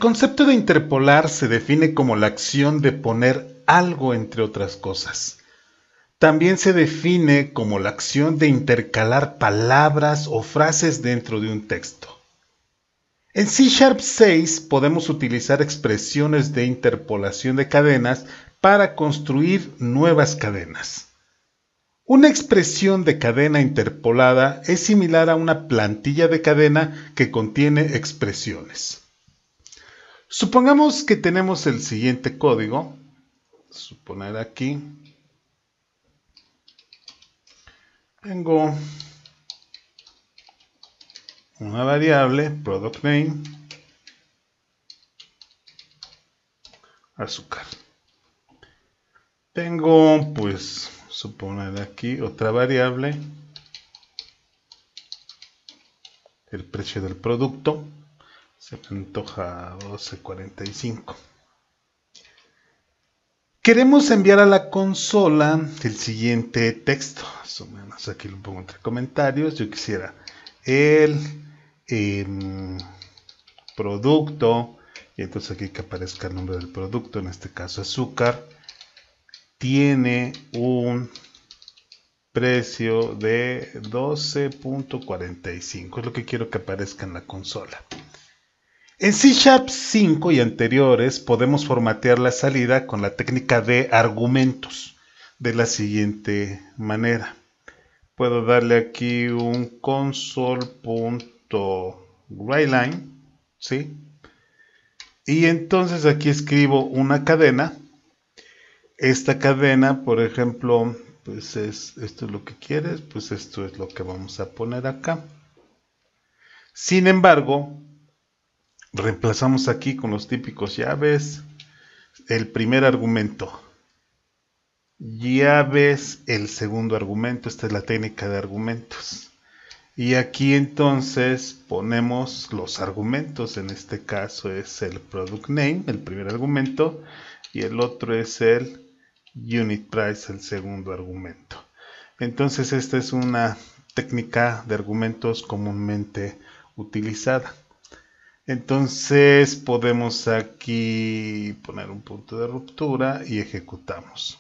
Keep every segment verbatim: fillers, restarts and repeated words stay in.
concepto de interpolar se define como la acción de poner algo entre otras cosas. También se define como la acción de intercalar palabras o frases dentro de un texto. En C Sharp seis podemos utilizar expresiones de interpolación de cadenas para construir nuevas cadenas. Una expresión de cadena interpolada es similar a una plantilla de cadena que contiene expresiones. Supongamos que tenemos el siguiente código. Suponer aquí. Tengo una variable, product name, azúcar. Tengo, pues, suponer aquí otra variable, el precio del producto, se me antoja doce cuarenta y cinco. Queremos enviar a la consola el siguiente texto, más o menos aquí lo pongo entre comentarios. Yo quisiera el eh, producto, y entonces aquí que aparezca el nombre del producto, en este caso azúcar, tiene un precio de doce cuarenta y cinco, es lo que quiero que aparezca en la consola. En C Sharp cinco y anteriores podemos formatear la salida con la técnica de argumentos de la siguiente manera. Puedo darle aquí un console.writeline, ¿sí? Y entonces aquí escribo una cadena. Esta cadena, por ejemplo, pues es esto es lo que quieres, pues esto es lo que vamos a poner acá. Sin embargo, reemplazamos aquí con los típicos llaves el primer argumento, llaves el segundo argumento. Esta es la técnica de argumentos, y aquí entonces ponemos los argumentos. En este caso es el product name, el primer argumento, y el otro es el unit price, el segundo argumento. Entonces esta es una técnica de argumentos comúnmente utilizada. Entonces podemos aquí poner un punto de ruptura y ejecutamos.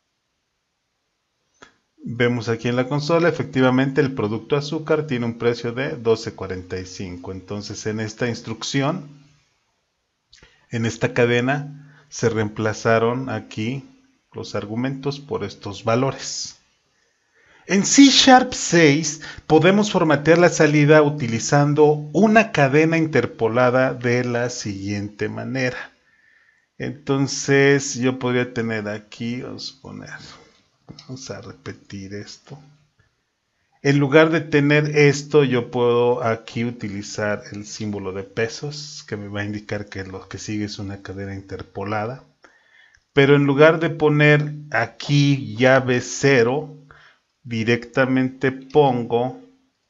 Vemos aquí en la consola, efectivamente el producto azúcar tiene un precio de doce cuarenta y cinco. Entonces en esta instrucción, en esta cadena, se reemplazaron aquí los argumentos por estos valores. En C Sharp seis podemos formatear la salida utilizando una cadena interpolada de la siguiente manera. Entonces yo podría tener aquí, vamos a poner, vamos a repetir esto. En lugar de tener esto, yo puedo aquí utilizar el símbolo de pesos, que me va a indicar que lo que sigue es una cadena interpolada. Pero en lugar de poner aquí llave cero, directamente pongo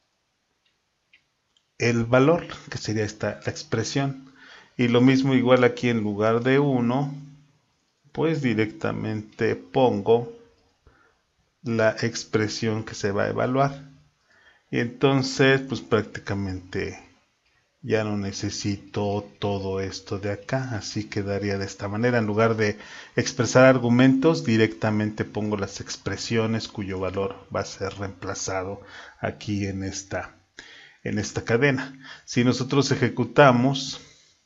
el valor, que sería esta la expresión. Y lo mismo igual aquí, en lugar de uno, pues directamente pongo la expresión que se va a evaluar. Y entonces pues prácticamente ya no necesito todo esto de acá, así quedaría de esta manera. En lugar de expresar argumentos, directamente pongo las expresiones cuyo valor va a ser reemplazado aquí en esta, en esta cadena. Si nosotros ejecutamos,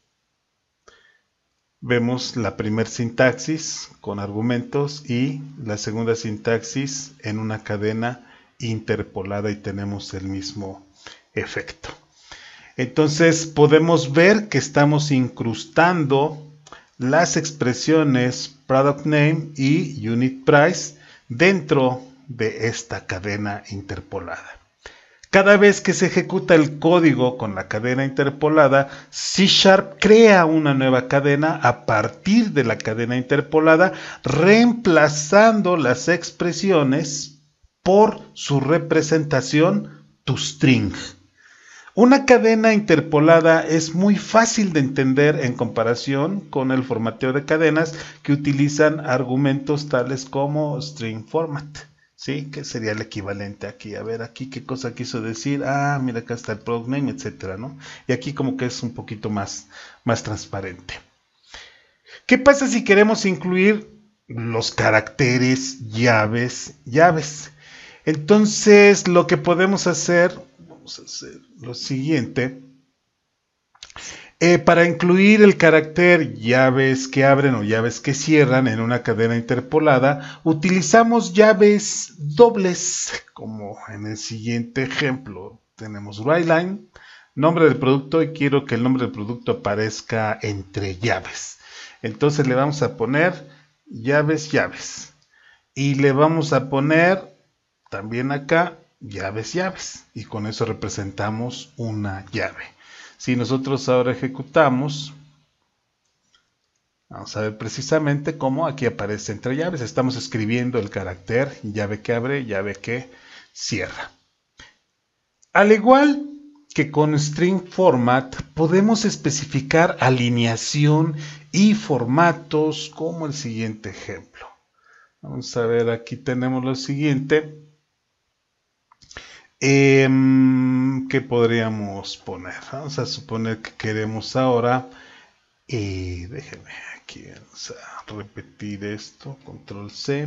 vemos la primera sintaxis con argumentos y la segunda sintaxis en una cadena interpolada, y tenemos el mismo efecto. Entonces podemos ver que estamos incrustando las expresiones product name y unit price dentro de esta cadena interpolada. Cada vez que se ejecuta el código con la cadena interpolada, C Sharp crea una nueva cadena a partir de la cadena interpolada, reemplazando las expresiones por su representación toString. Una cadena interpolada es muy fácil de entender en comparación con el formateo de cadenas que utilizan argumentos tales como string format, ¿sí? Que sería el equivalente aquí. A ver, aquí qué cosa quiso decir. Ah, mira, acá está el product name, etcétera, ¿no? Y aquí como que es un poquito más, más transparente. ¿Qué pasa si queremos incluir los caracteres, llaves, llaves? Entonces, lo que podemos hacer, vamos a hacer lo siguiente. Eh, para incluir el carácter llaves que abren o llaves que cierran en una cadena interpolada, utilizamos llaves dobles, como en el siguiente ejemplo. Tenemos writeLine, nombre del producto, y quiero que el nombre del producto aparezca entre llaves. Entonces le vamos a poner llaves, llaves. Y le vamos a poner también acá llaves, llaves. Y con eso representamos una llave. Si nosotros ahora ejecutamos, vamos a ver precisamente cómo aquí aparece entre llaves. Estamos escribiendo el carácter llave que abre, llave que cierra. Al igual que con string format, podemos especificar alineación y formatos como el siguiente ejemplo. Vamos a ver, aquí tenemos lo siguiente. Eh, ¿Qué podríamos poner? Vamos a suponer que queremos ahora, eh, déjenme aquí, vamos a repetir esto, control C,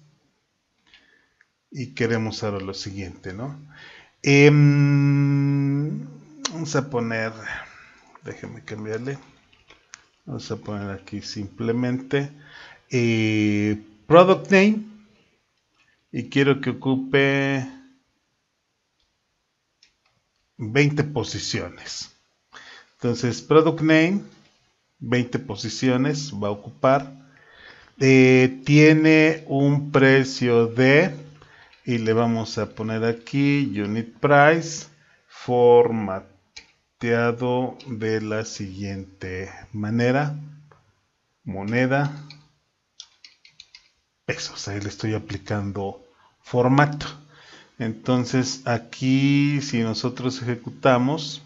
y queremos ahora lo siguiente, ¿no? Eh, vamos a poner, déjenme cambiarle, vamos a poner aquí simplemente eh, product name, y quiero que ocupe veinte posiciones. Entonces, product name, veinte posiciones va a ocupar. Eh, tiene un precio de, y le vamos a poner aquí unit price, formateado de la siguiente manera: moneda, pesos. Ahí le estoy aplicando formato. Entonces aquí, si nosotros ejecutamos,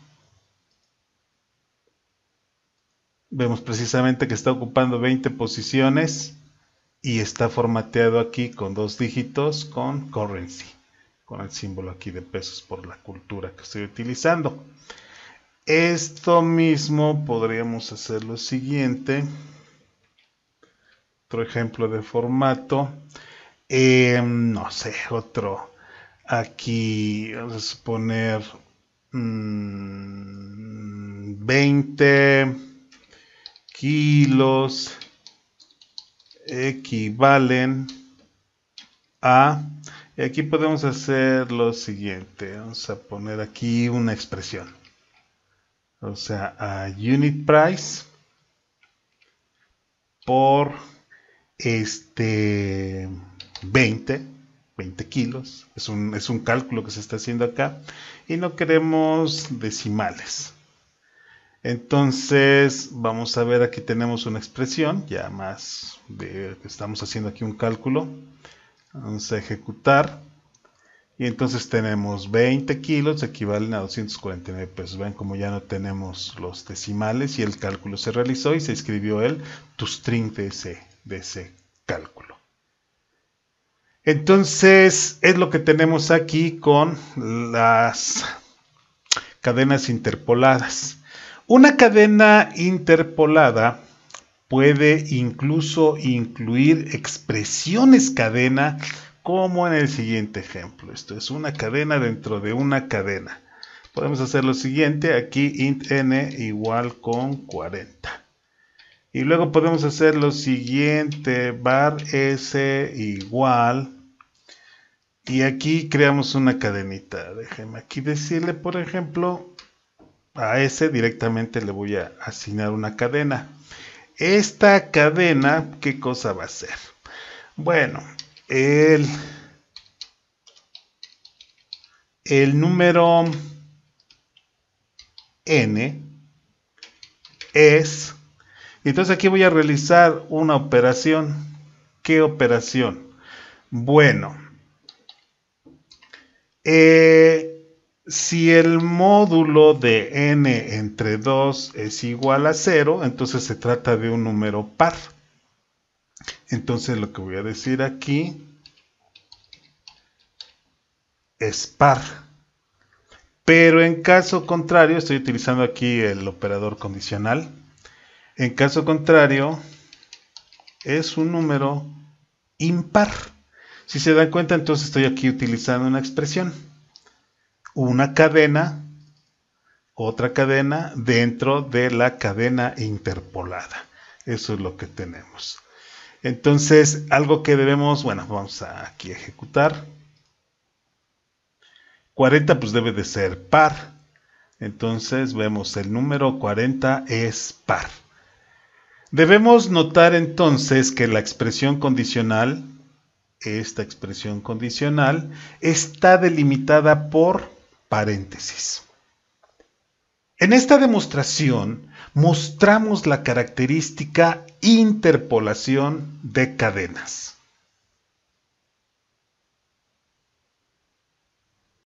vemos precisamente que está ocupando veinte posiciones y está formateado aquí con dos dígitos con currency, con el símbolo aquí de pesos por la cultura que estoy utilizando. Esto mismo podríamos hacer lo siguiente. Otro ejemplo de formato. Eh, no sé, otro. Aquí vamos a suponer mmm, veinte kilos equivalen a, y aquí podemos hacer lo siguiente, vamos a poner aquí una expresión, o sea, a unit price por este veinte kilos, es un, es un cálculo que se está haciendo acá y no queremos decimales. Entonces vamos a ver, aquí tenemos una expresión ya más de, estamos haciendo aquí un cálculo. Vamos a ejecutar y entonces tenemos veinte kilos equivalen a doscientos cuarenta y nueve pesos. Ven como ya no tenemos los decimales y el cálculo se realizó y se escribió el toString de ese, de ese cálculo. Entonces es lo que tenemos aquí con las cadenas interpoladas. Una cadena interpolada puede incluso incluir expresiones cadena, como en el siguiente ejemplo. Esto es una cadena dentro de una cadena. Podemos hacer lo siguiente, aquí int n igual con cuarenta. Y luego podemos hacer lo siguiente, var s igual, y aquí creamos una cadenita. Déjenme aquí decirle, por ejemplo, a s directamente le voy a asignar una cadena. Esta cadena, ¿qué cosa va a ser? Bueno, el, el número n es, entonces aquí voy a realizar una operación. ¿Qué operación? Bueno, eh, si el módulo de n entre dos es igual a cero, entonces se trata de un número par. Entonces lo que voy a decir aquí es par. Pero en caso contrario, estoy utilizando aquí el operador condicional. En caso contrario, es un número impar. Si se dan cuenta, entonces estoy aquí utilizando una expresión. Una cadena, otra cadena dentro de la cadena interpolada. Eso es lo que tenemos. Entonces, algo que debemos, bueno, vamos a aquí ejecutar. cuarenta pues debe de ser par. Entonces vemos el número cuarenta es par. Debemos notar entonces que la expresión condicional, esta expresión condicional, está delimitada por paréntesis. En esta demostración mostramos la característica interpolación de cadenas.